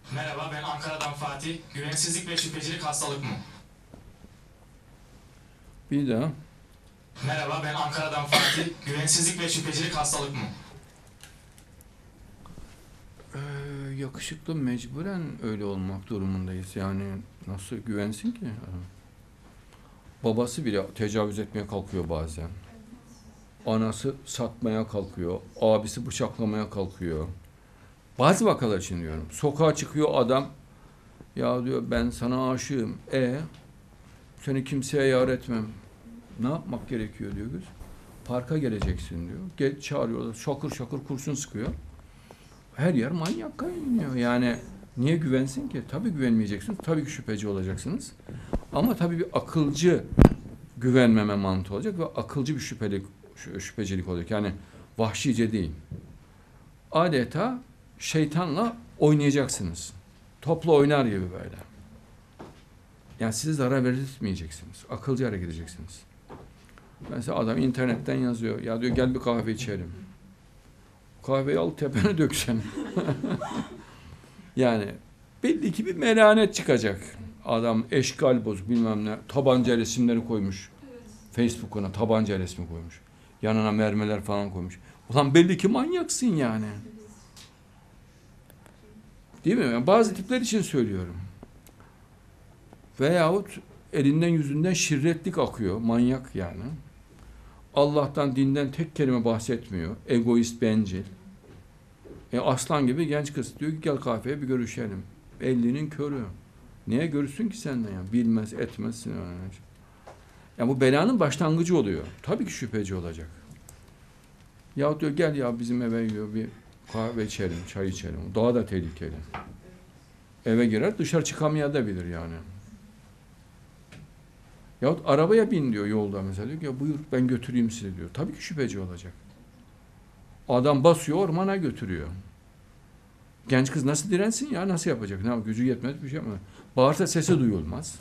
Merhaba, ben Ankara'dan Fatih. Güvensizlik ve şüphecilik hastalık mı? Bir daha. Merhaba, ben Ankara'dan Fatih. Güvensizlik ve şüphecilik hastalık mı? Yakışıklı mecburen öyle olmak durumundayız. Yani nasıl güvensin ki? Babası bile tecavüz etmeye kalkıyor bazen. Anası satmaya kalkıyor. Abisi bıçaklamaya kalkıyor. Bazı vakalar için diyorum. Sokağa çıkıyor adam. Ya diyor ben sana aşığım. Seni kimseye yar etmem. Ne yapmak gerekiyor diyor kız. Parka geleceksin diyor. Geç çağırıyorlar. Şakır şakır kurşun sıkıyor. Her yer manyak kaynıyor. Yani niye güvensin ki? Tabii güvenmeyeceksiniz. Tabii ki şüpheci olacaksınız. Ama tabii bir akılcı güvenmeme mantığı olacak ve akılcı bir şüphecilik olacak. Yani vahşice değil. Adeta şeytanla oynayacaksınız. Topla oynar gibi böyle. Yani size zarar vermeyeceksiniz. Akılcı hareket edeceksiniz. Mesela adam internetten yazıyor. Ya diyor gel bir kahve içelim. Kahveyi al tepene döksen. Yani belli ki bir melanet çıkacak. Adam eşkal bozuk bilmem ne. Tabanca resimleri koymuş. Facebook'una tabanca resmi koymuş. Yanına mermiler falan koymuş. Ulan belli ki manyaksın yani. Değil mi? Yani bazı tipler için söylüyorum. Veyahut elinden yüzünden şirretlik akıyor. Manyak yani. Allah'tan, dinden tek kelime bahsetmiyor. Egoist, bencil. Aslan gibi genç kız diyor ki gel kahveye bir görüşelim. 50'nin körü. Niye görüşsün ki senden ya? Bilmez, etmezsin. Yani bu belanın başlangıcı oluyor. Tabii ki şüpheci olacak. Ya diyor gel ya bizim eve diyor bir kahve içelim, çay içelim. Daha da tehlikeli. Eve girer dışarı çıkamayabilir yani. Yahut arabaya bin diyor yolda mesela. Diyor ki ya buyur ben götüreyim sizi diyor. Tabii ki şüpheci olacak. Adam basıyor ormana götürüyor. Genç kız nasıl dirensin ya? Nasıl yapacak? Ne gücü yetmez bir şey ama. Bağırsa sesi duyulmaz.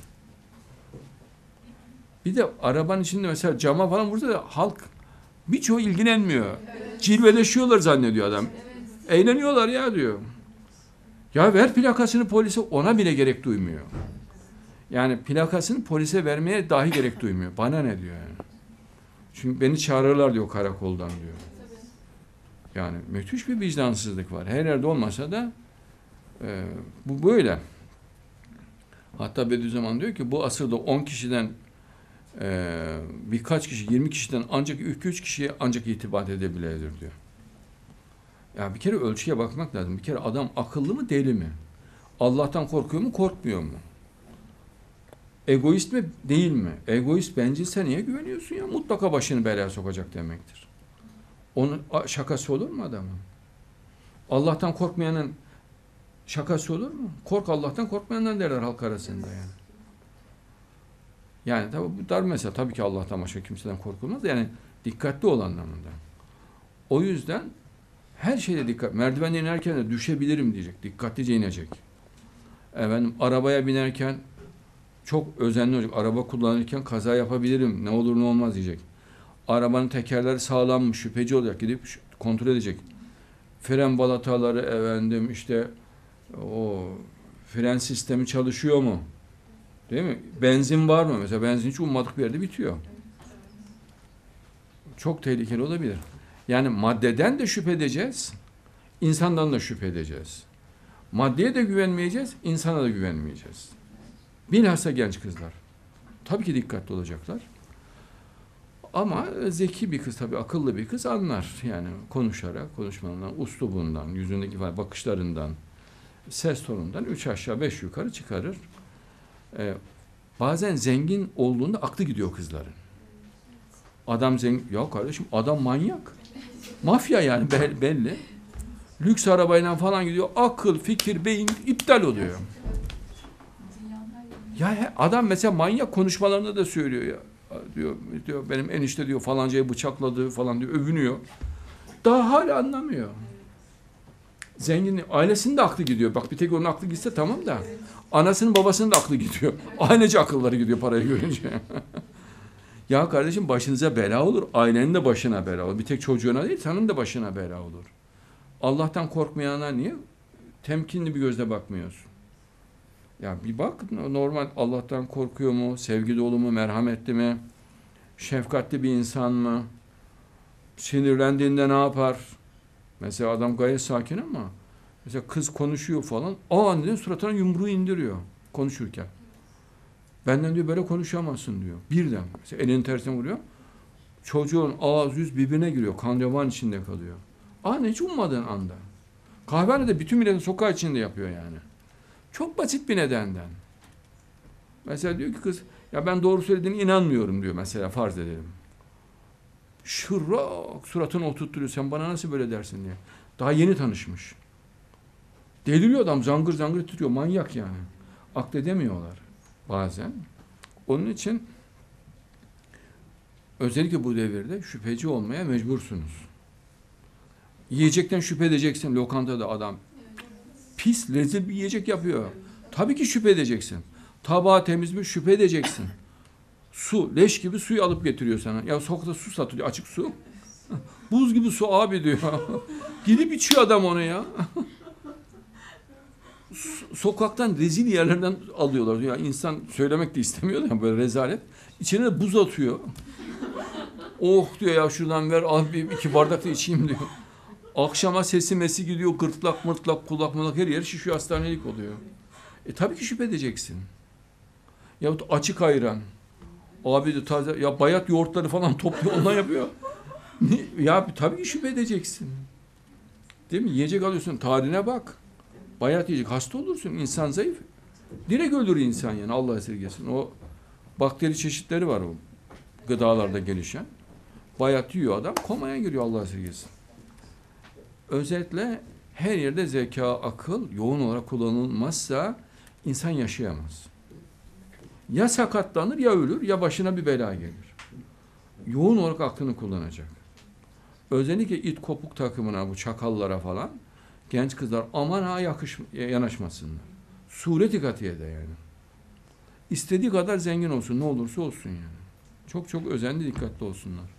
Bir de arabanın içinde mesela cama falan vursa da halk birçoğu ilgilenmiyor. Evet. Cilveleşiyorlar zannediyor adam. Evet. Eğleniyorlar ya diyor. Ya ver plakasını polise ona bile gerek duymuyor. Yani plakasını polise vermeye dahi gerek duymuyor. Bana ne diyor yani. Çünkü beni çağırırlar diyor karakoldan diyor. Yani müthiş bir vicdansızlık var. Her yerde olmasa da bu böyle. Hatta Bediüzzaman diyor ki bu asırda 10 kişiden birkaç kişi, 20 kişiden ancak 2-3 kişiye ancak itibat edebilir diyor. Ya bir kere ölçüye bakmak lazım. Bir kere adam akıllı mı, deli mi? Allah'tan korkuyor mu, korkmuyor mu? Egoist mi, değil mi? Egoist, bencilse niye güveniyorsun ya? Mutlaka başını belaya sokacak demektir. Onun şakası olur mu adamın? Allah'tan korkmayanın şakası olur mu? Kork Allah'tan, korkmayandan derler halk arasında yani. Yani tabii bu dar mesela tabii ki Allah'tan başka kimseden korkulmaz. Yani dikkatli ol anlamında. O yüzden her şeyde dikkat. Merdivenden inerken de düşebilirim diyecek. Dikkatlice inecek. Efendim arabaya binerken çok özenli olacak. Araba kullanırken kaza yapabilirim. Ne olur ne olmaz diyecek. Arabanın tekerleri sağlam mı? Şüpheci olacak. Gidip kontrol edecek. Fren balataları efendim işte o fren sistemi çalışıyor mu? Değil mi? Benzin var mı? Mesela benzin hiç ummadık bir yerde bitiyor. Çok tehlikeli olabilir. Yani maddeden de şüphe edeceğiz, insandan da şüphe edeceğiz. Maddeye de güvenmeyeceğiz, insana da güvenmeyeceğiz. Bilhassa genç kızlar. Tabii ki dikkatli olacaklar. Ama zeki bir kız tabii, akıllı bir kız anlar. Yani konuşarak, konuşmalarından, uslubundan, yüzündeki bakışlarından, ses tonundan 3 aşağı 5 yukarı çıkarır. Bazen zengin olduğunda aklı gidiyor kızların. Adam zengin, ya kardeşim adam manyak. Mafya yani belli. Lüks arabayla falan gidiyor. Akıl, fikir, beyin iptal oluyor. Ya adam mesela manyak konuşmalarında da söylüyor ya. Diyor benim enişte diyor falancayı bıçakladı falan diyor, övünüyor. Daha hala anlamıyor. Zengin ailesinin de aklı gidiyor. Bak bir tek onun aklı gitse tamam da. Anasının babasının da aklı gidiyor. Ailece akılları gidiyor parayı görünce. Ya kardeşim başınıza bela olur. Ailenin de başına bela olur. Bir tek çocuğuna değil, senin de başına bela olur. Allah'tan korkmayana niye Temkinli bir gözle bakmıyorsun. Ya bir bak, normal Allah'tan korkuyor mu? Sevgi dolu mu? Merhametli mi? Şefkatli bir insan mı? Sinirlendiğinde ne yapar? Mesela adam gayet sakin ama mesela kız konuşuyor falan. Diyor, suratına yumruğu indiriyor konuşurken. Benden diyor böyle konuşamazsın diyor. Birden. Mesela elini tersine vuruyor. Çocuğun ağız yüz birbirine giriyor. Kan revan içinde kalıyor. Hiç ummadığın anda. Kahvehanede bütün milletin sokağı içinde yapıyor yani. Çok basit bir nedenden. Mesela diyor ki kız, ya ben doğru söylediğine inanmıyorum diyor mesela, farz edelim. Şırrak suratını oturtturuyor. Sen bana nasıl böyle dersin diye. Daha yeni tanışmış. Deliriyor adam, zangır zangır tutuyor. Manyak yani. Akledemiyorlar bazen. Onun için özellikle bu devirde şüpheci olmaya mecbursunuz. Yiyecekten şüphe edeceksin. Lokantada adam pis, rezil bir yiyecek yapıyor. Tabii ki şüphe edeceksin. Tabağı temiz mi? Şüphe edeceksin. Su, leş gibi suyu alıp getiriyor sana. Ya sokakta su satılıyor, açık su. Buz gibi su abi diyor. Gidip içiyor adam onu ya. Sokaktan rezil yerlerden alıyorlar. Ya insan söylemek de istemiyor da böyle rezalet. İçine de buz atıyor. Oh diyor, ya şuradan ver abi, 2 bardak da içeyim diyor. Akşama sesi mesi gidiyor, gırtlak mırtlak, kulak mulak her yer şişiyor, hastanelik oluyor. Tabii ki şüphe edeceksin. Yahut açık ayran. Abi de taze, ya bayat yoğurtları falan topluyor, ondan yapıyor. Ya tabii ki şüphe edeceksin. Değil mi? Yiyecek alıyorsun, tarihine bak. Bayat yiyecek, hasta olursun, insan zayıf. Direkt ölür insan yani, Allah esirgesin. O bakteri çeşitleri var o gıdalarda gelişen. Bayat yiyor adam, komaya giriyor, Allah esirgesin. Özetle her yerde zeka, akıl yoğun olarak kullanılmazsa insan yaşayamaz. Ya sakatlanır, ya ölür, ya başına bir bela gelir. Yoğun olarak aklını kullanacak. Özellikle it kopuk takımına, bu çakallara falan genç kızlar aman ha yanaşmasınlar. Sureti katiyede yani. İstediği kadar zengin olsun, ne olursa olsun yani. Çok çok özenli, dikkatli olsunlar.